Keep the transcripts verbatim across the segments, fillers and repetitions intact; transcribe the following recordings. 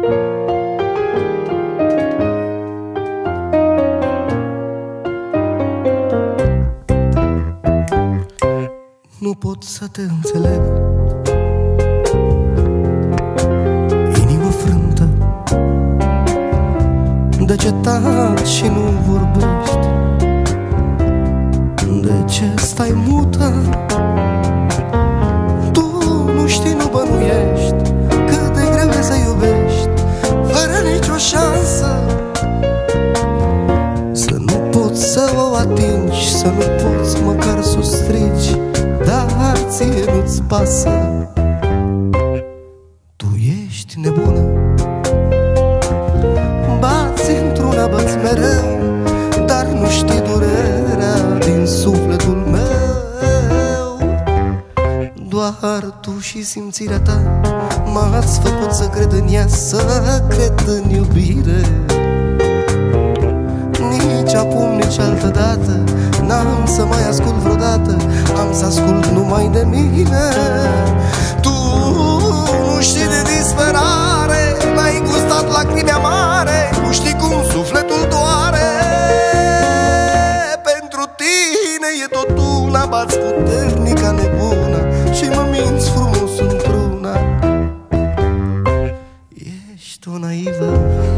Nu pot să te înțeleg, inimă frântă, de ce taci și nu vorbești? De ce stai mută? Tu nu știi, nu bănuiești cât de greu e să iubești fără nicio șansă. Să nu poți să o atingi, să nu poți măcar să o strici, dar ție nu-ți pasă. Tu ești nebună, bați într-una, bați mereu, dar nu știi durerea din sufletul meu. Doar tu și simțirea ta m-ați făcut să cred în ea, să cred în iubire. Nici acum, nici altă dată n-am să mai ascult vreodată, am să ascult numai de mine. Tu nu știi de disperare, n-ai gustat lacrimi amare, nu știi cum sufletul doare. Pentru tine e tot una, bați puternica nebună și mă minți frumos într-una. Ești o naivă.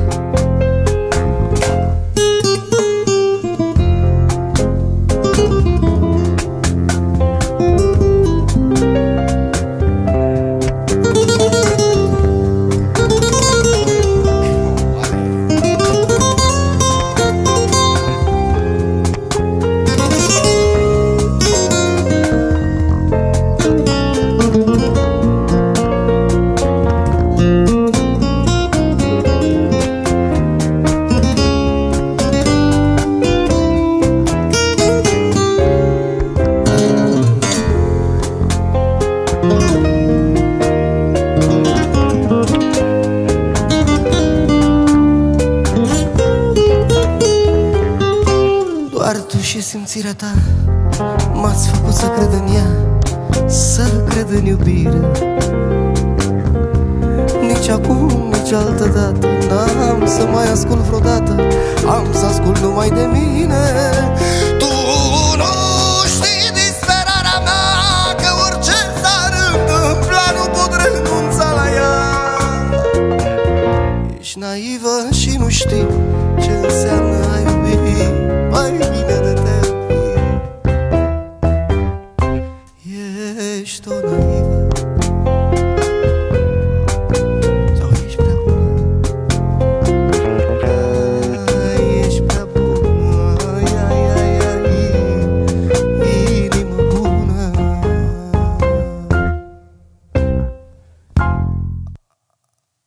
Doar tu și simțirea ta m-ați făcut să cred în ea, să cred în iubire. Nici acum, nici altă dată n-am să mai ascult vreodată, am să ascult numai de mine. Tu nu știi disperarea mea, că orice s-ar întâmpla nu pot renunța la ea. Ești naivă și nu știi ce înseamnă